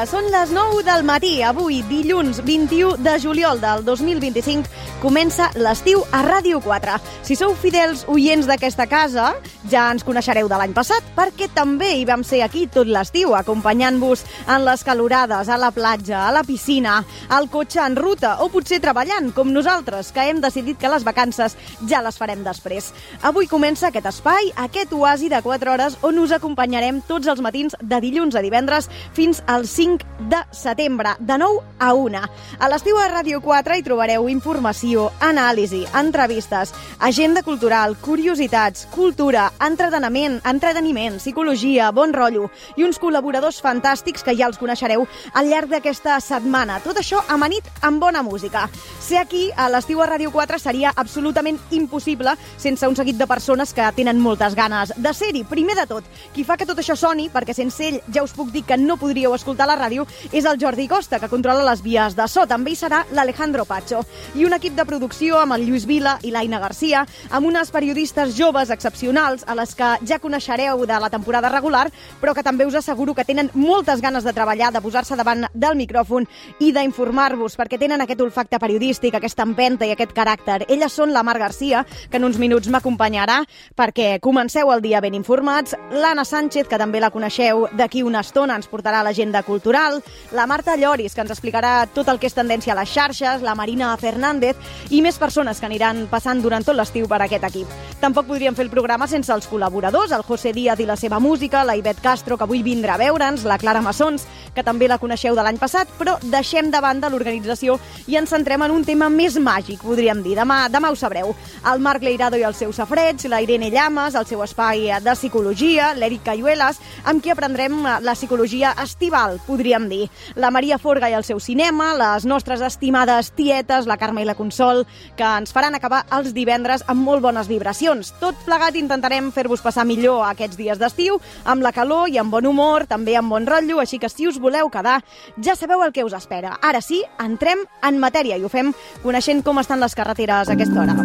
dia, són les 9 del matí. Avui, dilluns 21 de juliol del 2025, comença l'estiu a Ràdio 4. Si sou fidels oients d'aquesta casa, ja ens coneixereu de l'any passat, perquè també hi vam ser aquí tot l'estiu, acompanyant-vos en les calorades, a la platja, a la piscina, al cotxe en ruta, o potser treballant, com nosaltres, que hem decidit que les vacances ja les farem després. Avui comença aquest espai, aquest oasi de 4 hores, on us acompanyarem tots els matins de dilluns a divendres fins al 5 de setembre, de 9 a 1. A l'estiu a Ràdio 4 hi trobareu informació, anàlisi, entrevistes, agenda cultural, curiositats, cultura, entreteniment, psicologia, bon rotllo i uns col·laboradors fantàstics que ja els coneixereu al llarg d'aquesta setmana. Tot això amanit amb bona música. Ser aquí a l'estiu a Ràdio 4 seria absolutament impossible sense un seguit de persones que tenen moltes ganes de ser-hi. Primer de tot, qui fa que tot això soni, perquè sense ell ja us puc dir que no podríeu escoltar la ràdio, és el Jordi Costa, que controla les vies de so. També hi serà l'Alejandro Pacho. I un equip de producció amb el Lluís Vila i l'Aina Garcia, amb unes periodistes joves excepcionals a les que ja coneixereu de la temporada regular, però que també us asseguro que tenen moltes ganes de treballar, de posar-se davant del micròfon i d'informar-vos, perquè tenen aquest olfacte periodístic, aquesta empenta i aquest caràcter. Elles són la Mar Garcia, que en uns minuts m'acompanyarà perquè comenceu el dia ben informats, l'Anna Sánchez, que també la coneixeu d'aquí una estona, ens portarà l'agenda cultural, la Marta Lloris, que ens explicarà tot el que és tendència a les xarxes, la Marina Fernández i més persones que aniran passant durant tot l'estiu per aquest equip. Tampoc podríem fer el programa sense els col·laboradors, el José Díaz i la seva música, la Ivet Castro, que avui vindrà a veure'ns, la Clara Massons, que també la coneixeu de l'any passat, però deixem de banda l'organització i ens centrem en un tema més màgic, podríem dir. Demà ho sabreu. El Marc Leirado i els seus safareig, la Irene Llamas, el seu espai de psicologia, l'Eric Cayuelas, amb qui aprendrem la psicologia estival, podríem dir. La Maria Forga i el seu cinema, les nostres estimades tietes, la Carme i la Consol, que ens faran acabar els divendres amb molt bones vibracions. Tot plegat intentarem fer-vos passar millor aquests dies d'estiu, amb la calor i amb bon humor, també amb bon rotllo, així que si us voleu quedar, ja sabeu el que us espera. Ara sí, entrem en matèria i ho fem coneixent com estan les carreteres a aquesta hora.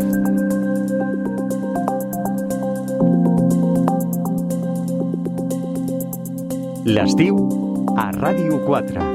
L'estiu a Ràdio 4.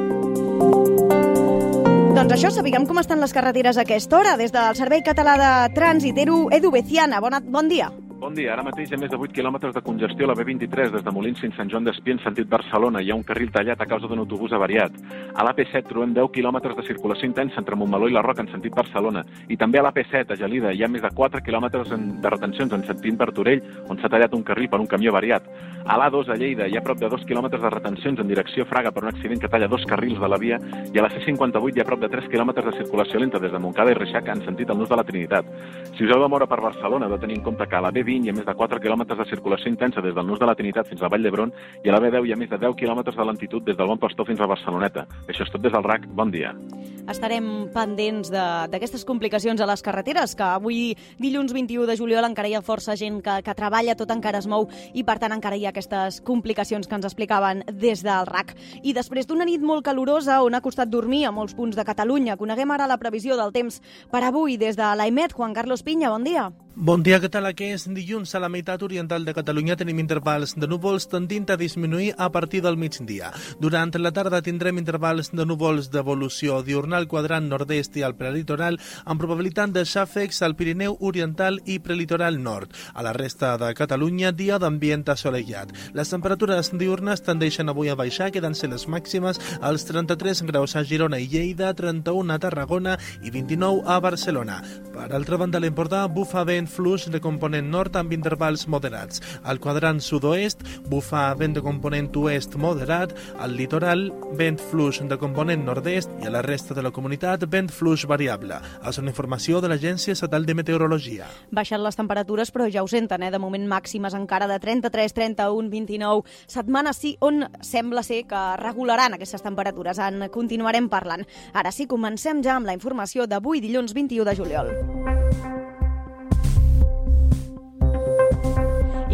Doncs això, sapiguem com estan les carreteres a aquesta hora. Des del Servei Català de Trànsit, Edu Beciana, bon dia. Bon dia. Ara mateix hi ha més de 8 quilòmetres de congestió a la B23 des de Molins fins a Sant Joan d'Espí en sentit Barcelona. Hi ha un carril tallat a causa d'un autobús avariat. A l'AP7 trobem 10 quilòmetres de circulació intensa entre Montmeló i la Roca en sentit Barcelona. I també a l'AP7, a Gelida, hi ha més de 4 quilòmetres de retencions en sentit Martorell, on s'ha tallat un carril per un camió avariat. A l'A2, a Lleida, hi ha prop de 2 quilòmetres de retencions en direcció Fraga per un accident que talla 2 carrils de la via. I a la C58 hi ha prop de 3 quilòmetres de circulació lenta des de Montcada i Reixac en sentit al Nus de la Trinitat. Si us heu de moure per Barcelona, heu de tenir en compte que a la B20 hi ha més de 4 quilòmetres de circulació intensa des del Nus de la Trinitat fins a Vall d'Hebron i a la B10 hi ha més de 10 quilòmetres de lentitud des del Bon Pastor fins a Barceloneta. Això és tot des del RAC. Bon dia. Estarem pendents d'aquestes complicacions a les carreteres, que avui, dilluns 21 de juliol, encara hi ha força gent que treballa, tot encara es mou i, per tant, encara hi ha aquestes complicacions que ens explicaven des del RAC. I després d'una nit molt calorosa on ha costat dormir a molts punts de Catalunya, coneguem ara la previsió del temps per avui des de l'AEMET. Juan Carlos Piña, bon dia. Bon dia, què tal? Aquest dilluns a la meitat oriental de Catalunya tenim intervals de núvols tendint a disminuir a partir del migdia. Durant la tarda tindrem intervals de núvols d'evolució diurnal quadrant nord-est i al prelitoral amb probabilitat de xàfecs al Pirineu oriental i prelitoral nord. A la resta de Catalunya, dia d'ambient assolellat. Les temperatures diurnes tendeixen avui a baixar, quedant-se les màximes als 33 graus a Girona i Lleida, 31 a Tarragona i 29 a Barcelona. Per altra banda, a l'Empordà bufa vent fluix de component nord amb intervals moderats. Al quadrant sud-oest bufa vent de component oest moderat, al litoral vent fluix de component nord-est i a la resta de la comunitat vent fluix variable. És una informació de l'Agència Estatal de Meteorologia. Baixen les temperatures, però ja ho senten, de moment màximes encara de 33, 31, 29. Setmana sí on sembla ser que regularan aquestes temperatures. En continuarem parlant. Ara sí, comencem ja amb la informació d'avui, dilluns 21 de juliol.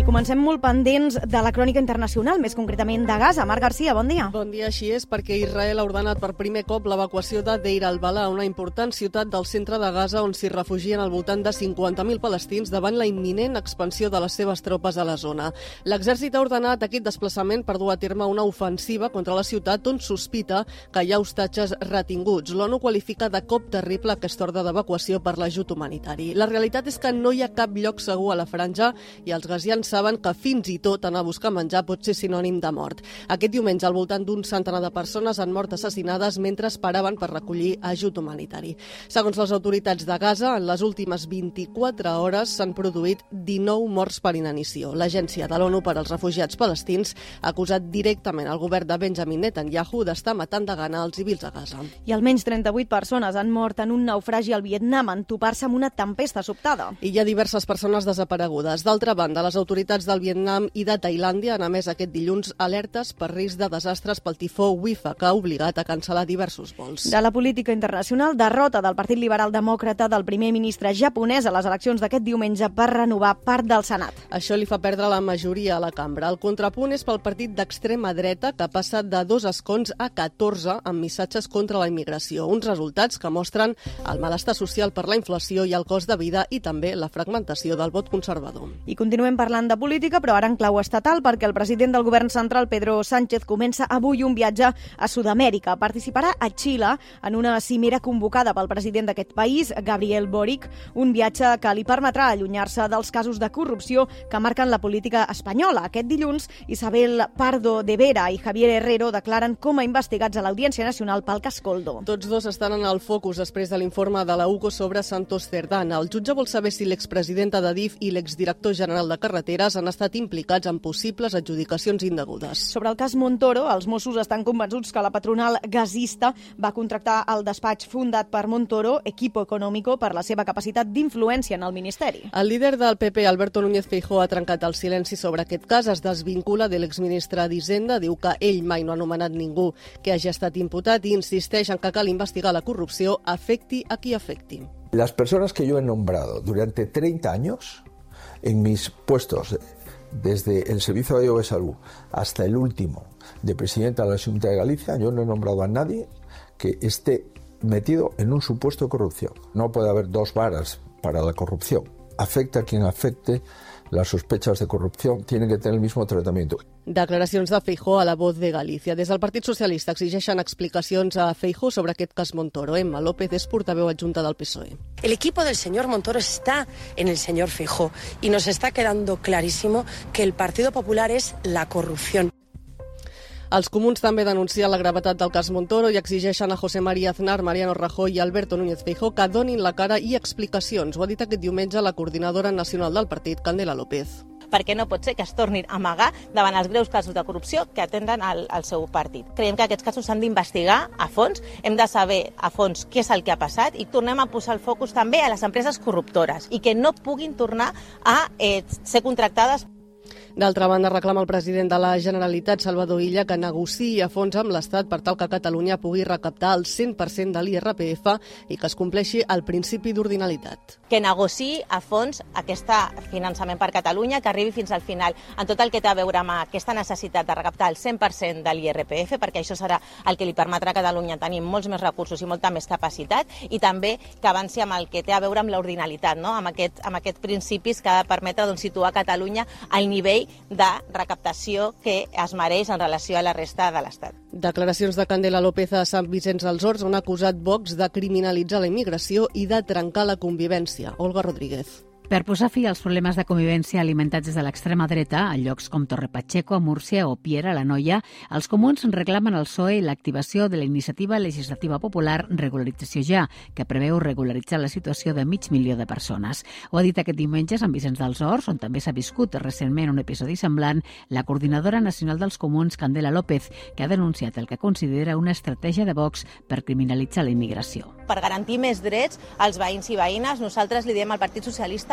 Comencem molt pendents de la crònica internacional, més concretament de Gaza. Marc Garcia, bon dia. Bon dia, així és, perquè Israel ha ordenat per primer cop l'evacuació de Deir al-Balà, una important ciutat del centre de Gaza on s'hi refugien al voltant de 50.000 palestins davant la imminent expansió de les seves tropes a la zona. L'exèrcit ha ordenat aquest desplaçament per dur a terme una ofensiva contra la ciutat on sospita que hi ha hostatges retinguts. L'ONU qualifica de cop terrible aquesta ordre d'evacuació per l'ajut humanitari. La realitat és que no hi ha cap lloc segur a la franja i els gazians saben que fins i tot anar a buscar menjar pot ser sinònim de mort. Aquest diumenge, al voltant d'un centenar de persones han mort assassinades mentre esperaven per recollir ajut humanitari. Segons les autoritats de Gaza, en les últimes 24 hores s'han produït 19 morts per inanició. L'Agència de l'ONU per als Refugiats Palestins ha acusat directament el govern de Benjamin Netanyahu d'estar matant de gana els civils a Gaza. I almenys 38 persones han mort en un naufragi al Vietnam en topar-se amb una tempesta sobtada. I hi ha diverses persones desaparegudes. D'altra banda, les autoritats del Vietnam i de Tailàndia han emès aquest dilluns alertes per risc de desastres pel tifó Wifa, que ha obligat a cancel·lar diversos vols. De la política internacional, derrota del Partit Liberal Demòcrata del primer ministre japonès a les eleccions d'aquest diumenge per renovar part del Senat. Això li fa perdre la majoria a la cambra. El contrapunt és pel partit d'extrema dreta, que passa de 2 escons a 14 amb missatges contra la immigració. Uns resultats que mostren el malestar social per la inflació i el cost de vida i també la fragmentació del vot conservador. I continuem parlant de política, però ara en clau estatal, perquè el president del govern central, Pedro Sánchez, comença avui un viatge a Sud-amèrica. Participarà a Xile en una cimera convocada pel president d'aquest país, Gabriel Boric, un viatge que li permetrà allunyar-se dels casos de corrupció que marquen la política espanyola. Aquest dilluns, Isabel Pardo de Vera i Javier Herrero declaren com a investigats a l'Audiència Nacional pel cas Koldo. Tots dos estan en el focus després de l'informe de la UCO sobre Santos Cerdán. El jutge vol saber si l'expresidenta d'Adif i l'exdirector general de Carreteres han estat implicats en possibles adjudicacions indegudes. Sobre el cas Montoro, els Mossos estan convençuts que la patronal gasista va contractar el despatx fundat per Montoro, Equipo Económico, per la seva capacitat d'influència en el Ministeri. El líder del PP, Alberto Núñez Feijóo, ha trencat el silenci sobre aquest cas, es desvincula de l'exministre d'Hisenda, diu que ell mai no ha nomenat ningú que hagi estat imputat i insisteix en que cal investigar la corrupció, afecti a qui afecti. Las personas que yo he nombrado durante 30 años en mis puestos, desde el Servicio de Salud hasta el último de presidenta de la Xunta de Galicia, yo no he nombrado a nadie que esté metido en un supuesto de corrupción. No puede haber 2 varas para la corrupción. Afecta a quien afecte, las sospechas de corrupción tienen que tener el mismo tratamiento. Declaracions de Feijóo a La Voz de Galícia. Des del Partit Socialista exigeixen explicacions a Feijóo sobre aquest cas Montoro. Emma López és portaveu adjunta del PSOE. El equipo del señor Montoro está en el señor Feijóo y nos está quedando clarísimo que el Partido Popular es la corrupción. Els comuns també denuncien la gravetat del cas Montoro i exigeixen a José María Aznar, Mariano Rajoy i Alberto Núñez Feijóo que donin la cara i explicacions. Ho ha dit aquest diumenge la coordinadora nacional del partit, Candela López. Perquè no pot ser que es tornin a amagar davant els greus casos de corrupció que atenen al seu partit. Creiem que aquests casos s'han d'investigar a fons, hem de saber a fons què és el que ha passat i tornem a posar el focus també a les empreses corruptores i que no puguin tornar a ser contractades. D'altra banda, reclama el president de la Generalitat, Salvador Illa, que negociï a fons amb l'Estat per tal que Catalunya pugui recaptar el 100% de l'IRPF i que es compleixi el principi d'ordinalitat. Que negociï a fons aquest finançament per Catalunya, que arribi fins al final en tot el que té a veure amb aquesta necessitat de recaptar el 100% de l'IRPF, perquè això serà el que li permetrà a Catalunya tenir molts més recursos i molta més capacitat, i també que avanci amb el que té a veure amb l'ordinalitat, no? amb aquests principis que ha de permetre situar Catalunya al nivell de recaptació que es mereix en relació a la resta de l'Estat. Declaracions de Candela López a Sant Vicenç dels Horts on ha acusat Vox de criminalitzar la immigració i de trencar la convivència. Olga Rodríguez. Per posar fi als problemes de convivència alimentats des de l'extrema dreta, a llocs com Torre Pacheco, a Múrcia o Piera, a l'Anoia, els comuns reclamen al PSOE l'activació de la Iniciativa Legislativa Popular Regularització Ja, que preveu regularitzar la situació de 500.000 de persones. Ho ha dit aquest diumenge a Sant Vicenç dels Horts, on també s'ha viscut recentment un episodi semblant, la coordinadora nacional dels comuns, Candela López, que ha denunciat el que considera una estratègia de Vox per criminalitzar la immigració. Per garantir més drets als veïns i veïnes, nosaltres li diem al Partit Socialista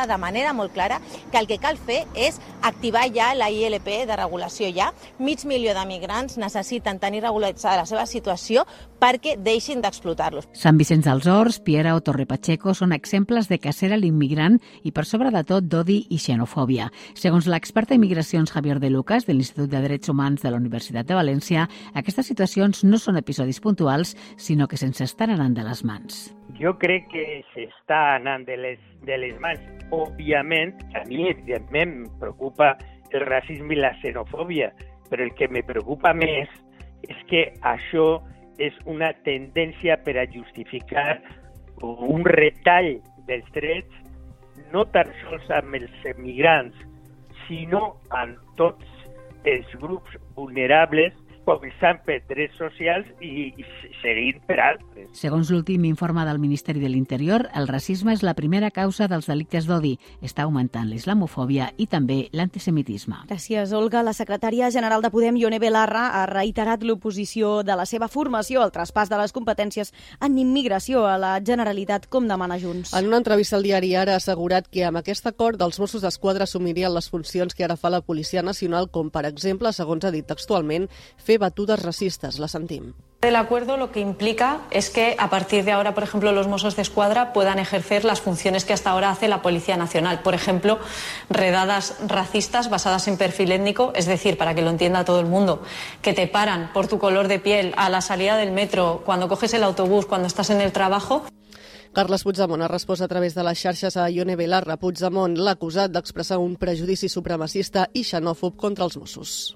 manifesta de manera molt clara que el que cal fer és activar ja la ILP de regulació ja. 500.000 de migrants necessiten tenir regularitzada la seva situació perquè deixin d'explotar-los. Sant Vicenç dels Horts, Piera o Torre Pacheco són exemples de cacera a l'immigrant i, per sobre de tot, d'odi i xenofòbia. Segons l'expert en migracions Javier de Lucas, de l'Institut de Drets Humans de la Universitat de València, aquestes situacions no són episodis puntuals, sinó que se'ns estan anant de les mans. Jo crec que s'està anant de les mans. Òbviament, a mi, evidentment, em preocupa el racisme i la xenofòbia, però el que me preocupa més és que això és una tendència per a justificar un retall dels drets, no tan sols amb els emigrants, sinó amb tots els grups vulnerables, començant per drets socials i seguint per altres. Segons l'últim informe del Ministeri de l'Interior, el racisme és la primera causa dels delictes d'odi. Està augmentant l'islamofòbia i també l'antisemitisme. Gràcies, Olga. La secretària general de Podem, Ione Belarra, ha reiterat l'oposició de la seva formació al traspàs de les competències en immigració a la Generalitat, com demana Junts. En una entrevista al diari Ara ha assegurat que amb aquest acord els Mossos d'Esquadra assumirien les funcions que ara fa la Policia Nacional, com per exemple, segons ha dit textualment, fer batudes racistas. La sentim. El acuerdo lo que implica es que a partir de ahora, por ejemplo, los Mossos de Escuadra puedan ejercer las funciones que hasta ahora hace la Policía Nacional. Por ejemplo, redadas racistas basadas en perfil étnico, es decir, para que lo entienda todo el mundo, que te paran por tu color de piel a la salida del metro, cuando coges el autobús, cuando estás en el trabajo. Carles Puigdemont ha respost a través de les xarxes a Ione Belarra. Puigdemont l'ha acusat d'expressar un prejudici supremacista i xenòfob contra els Mossos.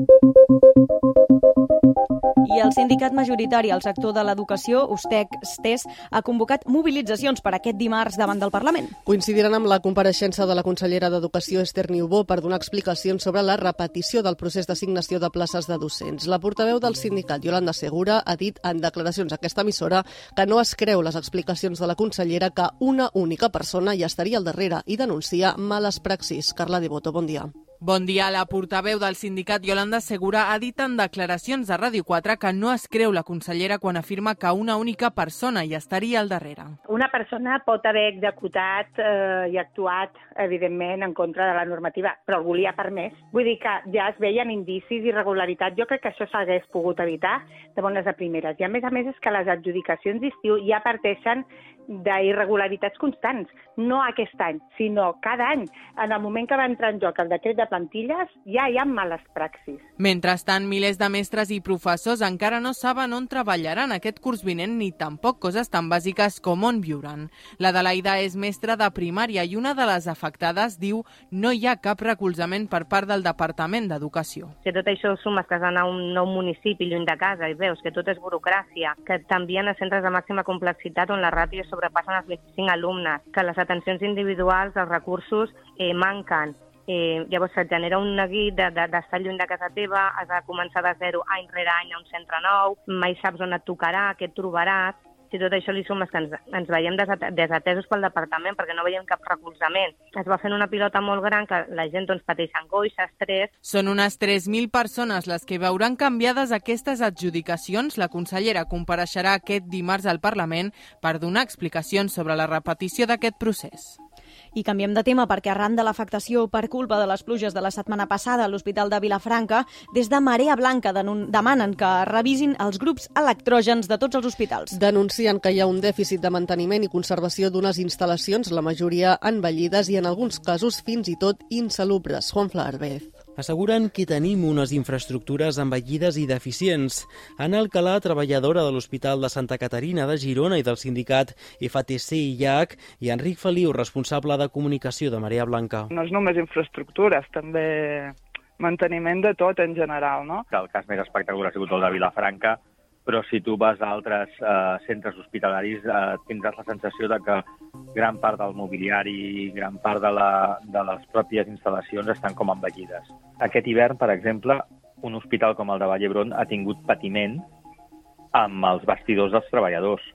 I el sindicat majoritari al sector de l'educació, USTEC-STES, ha convocat mobilitzacions per aquest dimarts davant del Parlament. Coincidiran amb la compareixença de la consellera d'Educació, Esther Niubó, per donar explicacions sobre la repetició del procés d'assignació de places de docents. La portaveu del sindicat, Yolanda Segura, ha dit en declaracions a aquesta emissora que no es creu les explicacions de la consellera que una única persona hi estaria al darrere i denuncia males praxis. Carla Devoto, bon dia. Bon dia. La portaveu del sindicat, Yolanda Segura, ha dit en declaracions a Ràdio 4 que no es creu la consellera quan afirma que una única persona hi estaria al darrere. Una persona pot haver executat i actuat, evidentment, en contra de la normativa, però el volia permès. Vull dir que ja es veien indicis d'irregularitat. Jo crec que això s'hagués pogut evitar de bones a primeres. I a més és que les adjudicacions d'estiu ja parteixen d'irregularitats constants, no aquest any, sinó cada any. En el moment que va entrar en joc el decret de plantilles, ja hi ha males praxis. Mentrestant, milers de mestres i professors encara no saben on treballaran aquest curs vinent ni tampoc coses tan bàsiques com on viuran. La Adelaida és mestra de primària i una de les afectades diu no hi ha cap recolzament per part del Departament d'Educació. Si tot això sumes que has d'anar a un nou municipi lluny de casa i veus que tot és burocràcia, que t'envien a centres de màxima complexitat on la ràtio sobrepassen els 25 alumnes, que les atencions individuals, els recursos manquen. Llavors et genera un neguit d'estar lluny de casa teva, has de començar de zero any rere any a un centre nou, mai saps on et tocarà, què et trobaràs. Si tot això li sumes que ens veiem desatesos pel departament perquè no veiem cap recolzament. Es va fent una pilota molt gran que la gent pateix angoixa, estrès. Són unes 3.000 persones les que veuran canviades aquestes adjudicacions. La consellera compareixerà aquest dimarts al Parlament per donar explicacions sobre la repetició d'aquest procés. I canviem de tema perquè arran de l'afectació per culpa de les pluges de la setmana passada a l'Hospital de Vilafranca, des de Marea Blanca demanen que revisin els grups electrògens de tots els hospitals. Denuncien que hi ha un dèficit de manteniment i conservació d'unes instal·lacions, la majoria envellides i en alguns casos fins i tot insalubres. Juan Flahervez. Asseguren que tenim unes infraestructures envellides i deficients. Anna Alcalà, treballadora de l'Hospital de Santa Caterina de Girona i del sindicat FTC-IAC, i Enric Feliu, responsable de comunicació de Marea Blanca. No és només infraestructures, també manteniment de tot en general, no? El cas més espectacular ha sigut el de Vilafranca, però si tu vas a altres centres hospitalaris tindràs la sensació de que gran part del mobiliari, gran part de les pròpies instal·lacions estan com envellides. Aquest hivern, per exemple, un hospital com el de Vall d'Hebron ha tingut patiment amb els vestidors dels treballadors,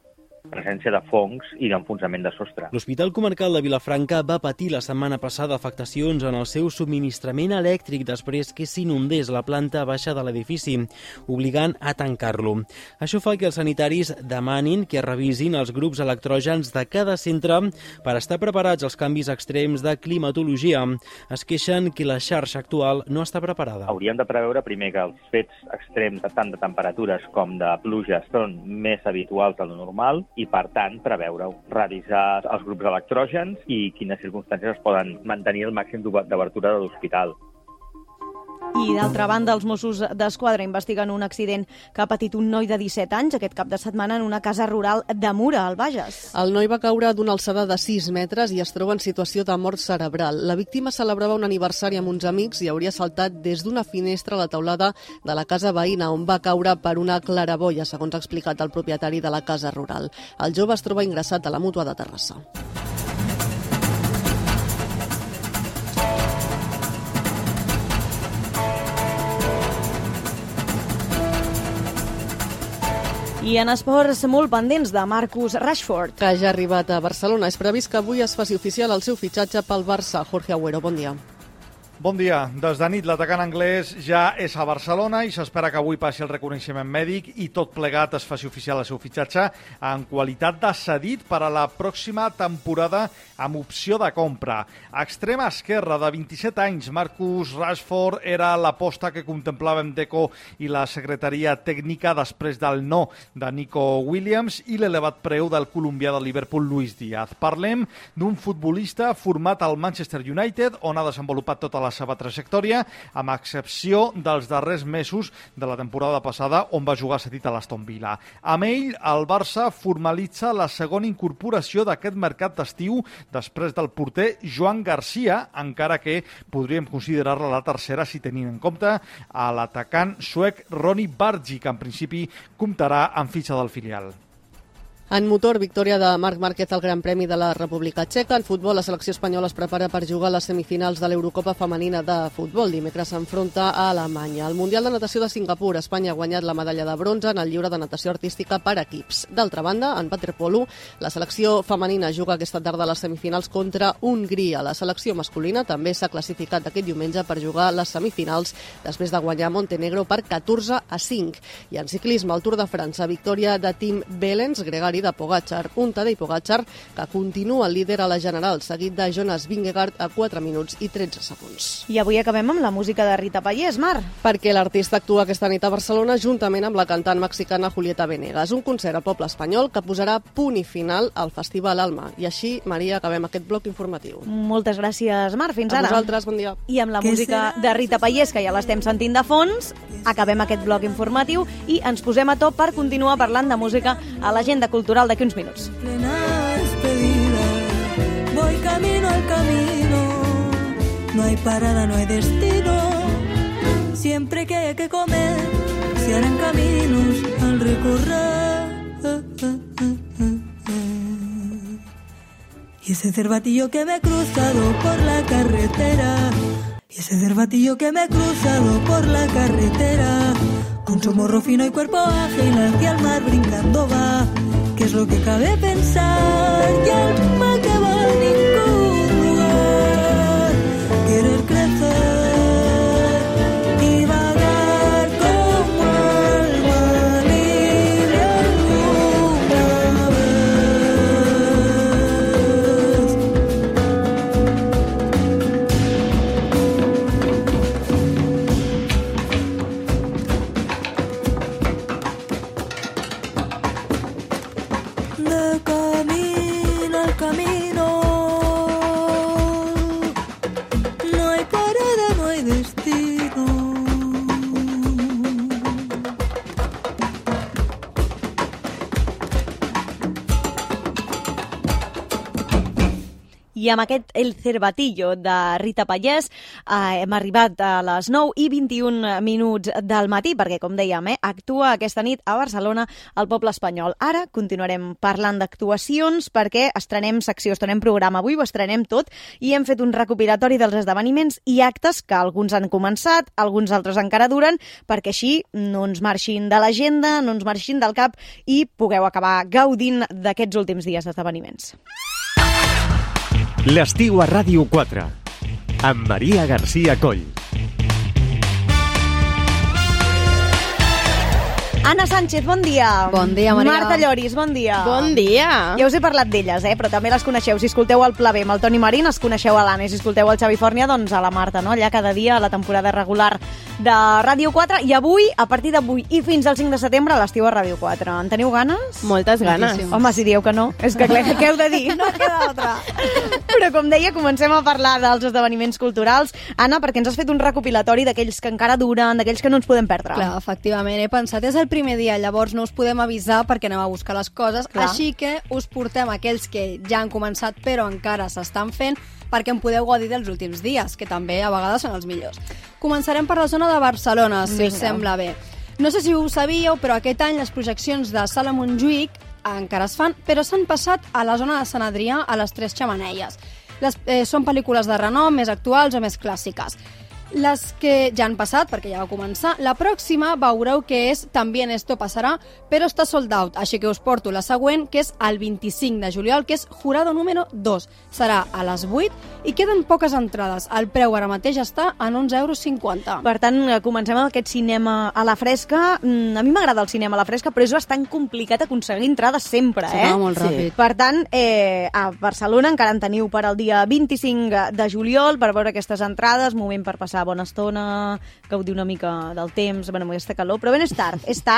presència de fongs i d'enfonsament de sostre. L'Hospital Comarcal de Vilafranca va patir la setmana passada afectacions en el seu subministrament elèctric després que s'inundés la planta baixa de l'edifici, obligant a tancar-lo. Això fa que els sanitaris demanin que revisin els grups electrògens de cada centre per estar preparats als canvis extrems de climatologia. Es queixen que la xarxa actual no està preparada. Hauríem de preveure primer que els fets extrems tant de temperatures com de pluges són més habituals de lo normal i, per tant, preveure-ho. Revisar els grups electrògens i quines circumstàncies es poden mantenir el màxim d'obertura de l'hospital. I, d'altra banda, els Mossos d'Esquadra investiguen un accident que ha patit un noi de 17 anys aquest cap de setmana en una casa rural de Mura, al Bages. El noi va caure d'una alçada de 6 metres i es troba en situació de mort cerebral. La víctima celebrava un aniversari amb uns amics i hauria saltat des d'una finestra a la teulada de la casa veïna, on va caure per una claraboia, segons ha explicat el propietari de la casa rural. El jove es troba ingressat a la Mútua de Terrassa. I en esports, molt pendents de Marcus Rashford, que ja ha arribat a Barcelona. És previst que avui es faci oficial el seu fitxatge pel Barça. Jorge Agüero, bon dia. Bon dia. Des de nit, l'atacant anglès ja és a Barcelona i s'espera que avui passi el reconeixement mèdic i tot plegat es faci oficial el seu fitxatge en qualitat de cedit per a la pròxima temporada amb opció de compra. A extrema esquerra, de 27 anys, Marcus Rashford era l'aposta que contemplàvem Deco i la secretaria tècnica després del no de Nico Williams i l'elevat preu del colombià del Liverpool, Luis Díaz. Parlem d'un futbolista format al Manchester United, on ha desenvolupat tota la seva trajectòria, amb excepció dels darrers mesos de la temporada passada, on va jugar cedit a l'Aston Villa. Amb ell, el Barça formalitza la segona incorporació d'aquest mercat d'estiu després del porter Joan Garcia, encara que podríem considerar-la la tercera si tenim en compte a l'atacant suec Ronny Bargi, que en principi comptarà amb fitxa del filial. En motor, victòria de Marc Márquez al Gran Premi de la República Txeca. En futbol, la selecció espanyola es prepara per jugar a les semifinals de l'Eurocopa femenina de futbol. Dimecres s'enfronta a Alemanya. Al Mundial de Natació de Singapur, Espanya ha guanyat la medalla de bronze en el lliure de natació artística per equips. D'altra banda, en waterpolo, la selecció femenina juga aquesta tarda a les semifinals contra Hongria. La selecció masculina també s'ha classificat aquest diumenge per jugar a les semifinals després de guanyar Montenegro per 14-5. I en ciclisme, al Tour de França, victòria de Tim Wellens, gregari de Pogačar, un Tadej Pogačar que continua el líder a la general, seguit de Jonas Vingegaard a 4 minuts i 13 segons. I avui acabem amb la música de Rita Pallés, Mar. Perquè l'artista actua aquesta nit a Barcelona juntament amb la cantant mexicana Julieta Venegas. Un concert al Poble Espanyol que posarà punt i final al Festival Alma. I així, Maria, acabem aquest bloc informatiu. Moltes gràcies, Mar. Fins ara. A vosaltres, bon dia. I amb la música de Rita Pallés, que ja l'estem sentint de fons, acabem aquest bloc informatiu i ens posem a top per continuar parlant de música a l'agenda cultural d'aquí uns minuts. Plena despedida, voy camino al camino, no hay parada, no hay destino, siempre que hay que comer, se harán caminos al recorrer. Y ese cervatillo que me he cruzado por la carretera, y ese cervatillo que me he cruzado por la carretera, con su morro fino y cuerpo ágil hacia el mar brincando va. ¿Qué es lo que cabe pensar? Y alma que va a ningún lugar. Querer crecer y vagar como alma libre alguna vez. De camino al camino I amb aquest El Cervatillo de Rita Pallès hem arribat a les 9:21 del matí, perquè, com dèiem, actua aquesta nit a Barcelona el Poble Espanyol. Ara continuarem parlant d'actuacions perquè estrenem secció, estrenem programa. Avui ho estrenem tot i hem fet un recopilatori dels esdeveniments i actes que alguns han començat, alguns altres encara duren, perquè així no ens marxin de l'agenda, no ens marxin del cap i pugueu acabar gaudint d'aquests últims dies d'esdeveniments. L'estiu a Ràdio 4, amb Maria García Coll. Anna Sánchez, bon dia. Bon dia, Maria. Marta Lloris, bon dia. Bon dia. Ja us he parlat d'elles, però també les coneixeu. Si escolteu el Pla B amb el Toni Marín, es coneixeu a l'Anna. I si escolteu el Xavi Fòrnia, doncs a la Marta, no? Allà cada dia a la temporada regular de Ràdio 4. I avui, a partir d'avui i fins al 5 de setembre, l'estiu a Ràdio 4. En teniu ganes? Moltes ganes. Home, si dieu que no, és que clar, què heu de dir? No queda altra. Però, com deia, comencem a parlar dels esdeveniments culturals. Anna, perquè ens has fet un recopilatori d'aquells que encara duren, d'aquells que no ens podem perdre. Clar, efectivament, he pensat, és el primer dia, llavors no us podem avisar perquè anem a buscar les coses, així que us portem aquells que ja han començat però encara s'estan fent perquè en podeu gaudir dels últims dies, que també a vegades són els millors. Començarem per la zona de Barcelona, si us sembla bé. No sé si ho sabíeu, però aquest any les projeccions de Sala Montjuïc encara es fan, però s'han passat a la zona de Sant Adrià, a les Tres Xemeneies. Són pel·lícules de renom, més actuals o més clàssiques. Les que ja han passat, perquè ja va començar, la pròxima veureu que és También esto pasará, però està sold out, així que us porto la següent, que és el 25 de juliol, que és Jurado número 2. Serà a les 8 i queden poques entrades. El preu ara mateix està en 11,50 €. Per tant, comencem amb aquest cinema a la fresca. A mi m'agrada el cinema a la fresca, però és bastant complicat aconseguir entrades sempre, va molt ràpid. Per tant, a Barcelona encara en teniu per al dia 25 de juliol per veure aquestes entrades, moment per passar bona estona, gaudir una mica del temps, amb aquesta calor, però ben és tard,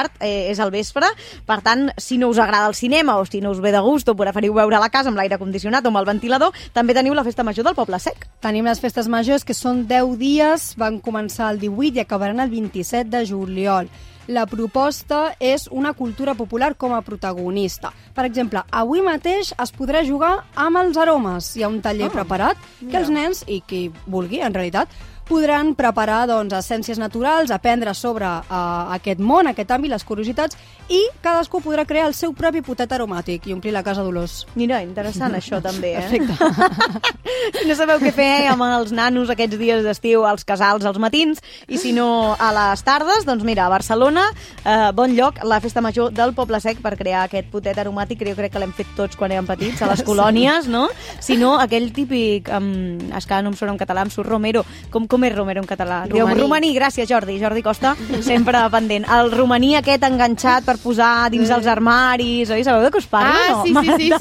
és al vespre, per tant, si no us agrada el cinema o si no us ve de gust o preferiu veure a la casa amb l'aire condicionat o amb el ventilador, també teniu la Festa Major del Poble Sec. Tenim les festes majors, que són 10 dies, van començar el 18 i acabaran el 27 de juliol. La proposta és una cultura popular com a protagonista. Per exemple, avui mateix es podrà jugar amb els aromes. Hi ha un taller preparat que els nens, i qui vulgui, en realitat, podran preparar essències naturals, aprendre sobre aquest món, aquest àmbit, les curiositats, i cadascú podrà crear el seu propi potet aromàtic i omplir la casa d'olors. Mira, interessant això també, Perfecte. Si no sabeu què fer amb els nanos aquests dies d'estiu, als casals, als matins, i si no a les tardes, doncs mira, a Barcelona, bon lloc, la Festa Major del Poble Sec per crear aquest potet aromàtic, que jo crec que l'hem fet tots quan érem petits, a les colònies, no? Si no, aquell típic, és que no em sona en català, em surt romero, com és romero en català? Romaní, gràcies Jordi Costa, sempre pendent. El romaní aquest enganxat per posar dins els armaris, oi? Sabeu de què us parlo? Sí.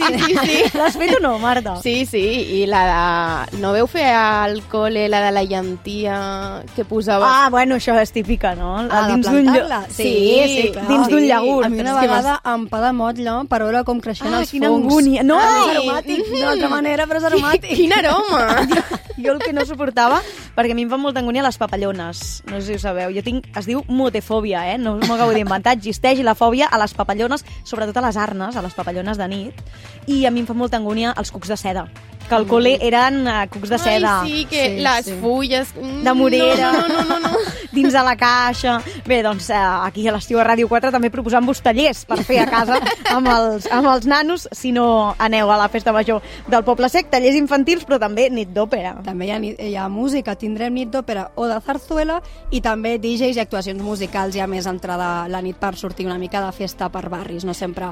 L'has fet o no, Marta? Sí, i la de... No veu fer al col·le la de la llentia que posava... Ah, bueno, això és típica, no? De plantar-la? Sí, clar. Dins d'un llagurt. A mi una vegada em pa de motlla per veure com creixen els fongs. Quina angúnia. No! És aromàtic, d'una altra manera, però és aromàtic. Quin aroma! Jo el que no suportava, perquè a mi em fan molta angúnia les papallones. No sé si ho sabeu. Es diu motefòbia, no m'ho acabo d'inventar. Existeix la fòbia a les papallones, sobretot a les arnes, a les papallones de nit. I a mi em fa molta angúnia els cucs de seda. Que al col·le eren cucs de seda. Ai, sí, que les fulles... De morera. No. Dins de la caixa. Bé, doncs aquí a l'Estiu a Ràdio 4 també proposant-vos tallers per fer a casa amb els nanos, si no aneu a la Festa Major del Poble Sec, tallers infantils, però també nit d'òpera. També hi ha música, tindrem nit d'òpera o de zarzuela i també DJs i actuacions musicals ja més entrada la nit per sortir una mica de festa per barris, no sempre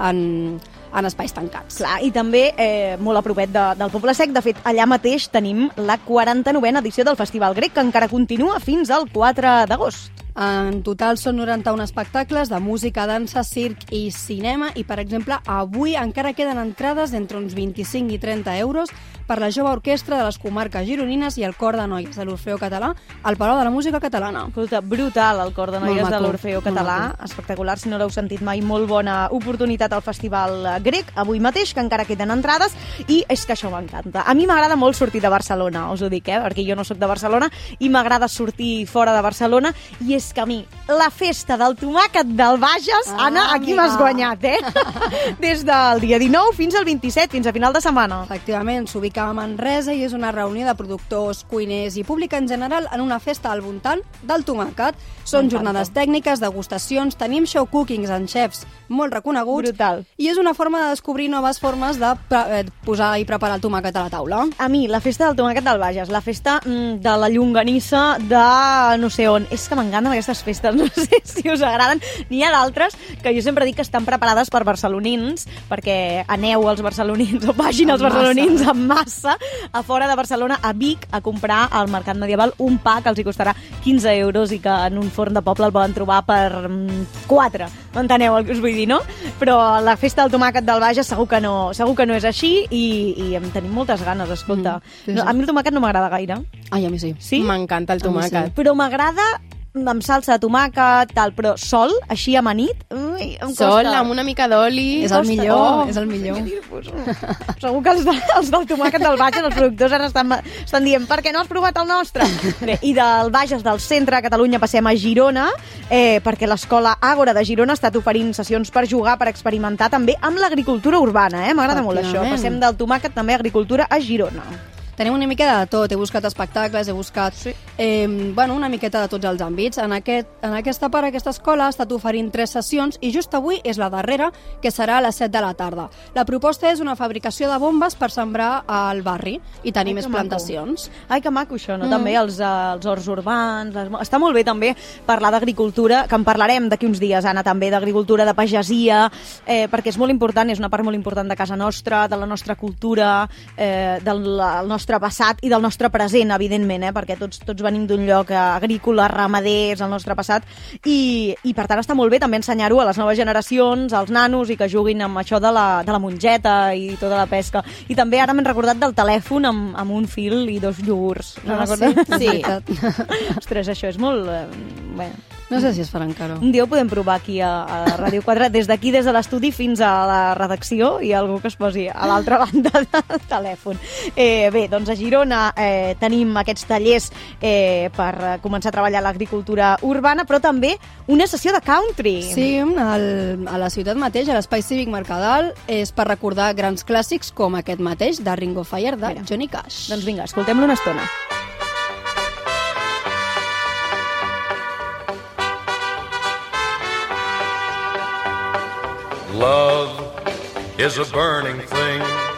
en espais tancats. Clar, i també molt a propet del Poble Sec. De fet, allà mateix tenim la 49a edició del Festival Grec, que encara continua fins al 4 d'agost. En total són 91 espectacles de música, dansa, circ i cinema i, per exemple, avui encara queden entrades d'entre uns 25 i 30 euros per la jove orquestra de les comarques gironines i el cor de noies de l'Orfeó Català al Palau de la Música Catalana. Escolta, brutal el cor de noies de l'Orfeó Català, espectacular, si no l'heu sentit mai, molt bona oportunitat al Festival Grec, avui mateix, que encara queden entrades, i és que això m'encanta. A mi m'agrada molt sortir de Barcelona, us ho dic, perquè jo no sóc de Barcelona, i m'agrada sortir fora de Barcelona, i és que a mi la festa del tomàquet del Bages, Anna, aquí m'has guanyat, Des del dia 19 fins al 27, fins a final de setmana. Efectivament, s'ubica a Manresa i és una reunió de productors, cuiners i públic en general en una festa al voltant del tomàquet. Són jornades tècniques, degustacions, tenim show cookings en xefs molt reconeguts. Brutal. I és una forma de descobrir noves formes de posar i preparar el tomàquet a la taula. A mi, la festa del tomàquet del Bages, la festa de la llonganissa de no sé on. És que m'encanten aquestes festes, no sé si us agraden. N'hi ha d'altres que jo sempre dic que estan preparades per barcelonins, perquè aneu als barcelonins o vagin als barcelonins en massa a fora de Barcelona, a Vic, a comprar al Mercat Medieval un pa que els hi costarà 15 euros i que en un forn de poble el poden trobar per 4. M'enteneu el que us vull dir, no? Però la festa del tomàquet del Bages segur que no és així i en tenim moltes ganes, escolta. A mi el tomàquet no m'agrada gaire. Ai, a mi sí. Sí? M'encanta el tomàquet. Sí. Però m'agrada amb salsa de tomàquet, tal, però sol, així amanit, em costa. Sol, amb una mica d'oli. És el millor, és el millor. Segur que els del tomàquet del Bages, els productors ara estan dient per què no has provat el nostre? Bé, i del Bages, del centre de Catalunya, passem a Girona, perquè l'escola Àgora de Girona ha estat oferint sessions per jugar, per experimentar també amb l'agricultura urbana. M'agrada molt això. Passem del tomàquet també a agricultura a Girona. Tenim una mica de tot, he buscat espectacles, he buscat una miqueta de tots els àmbits. En aquesta part, aquesta escola ha estat oferint 3 sessions i just avui és la darrera, que serà a les 7 de la tarda. La proposta és una fabricació de bombes per sembrar al barri i tenir més plantacions. Ai, que maco això, no? També els horts urbans. Està molt bé també parlar d'agricultura, que en parlarem d'aquí uns dies, Anna, també d'agricultura, de pagesia, perquè és molt important, és una part molt important de casa nostra, de la nostra cultura, del nostre passat i del nostre present, evidentment, perquè tots venim d'un lloc agrícola, ramaders, el nostre passat, i per tant està molt bé també ensenyar-ho a les noves generacions, als nanos, i que juguin amb això de la mongeta i tota la pesca. I també ara m'he recordat del telèfon amb un fil i 2 iogurts. Sí. Ostres, això és molt... No sé si es farà encara. Un dia ho podem provar aquí a Ràdio 4, des d'aquí, des de l'estudi fins a la redacció, i algú que es posi a l'altra banda del telèfon. Bé, doncs a Girona tenim aquests tallers per començar a treballar l'agricultura urbana, però també una sessió de country. Sí, a la ciutat mateix, a l'Espai Cívic Mercadal, és per recordar grans clàssics com aquest mateix, de Ring of Fire, de Johnny Cash. Doncs vinga, escoltem-lo una estona. Love is a burning thing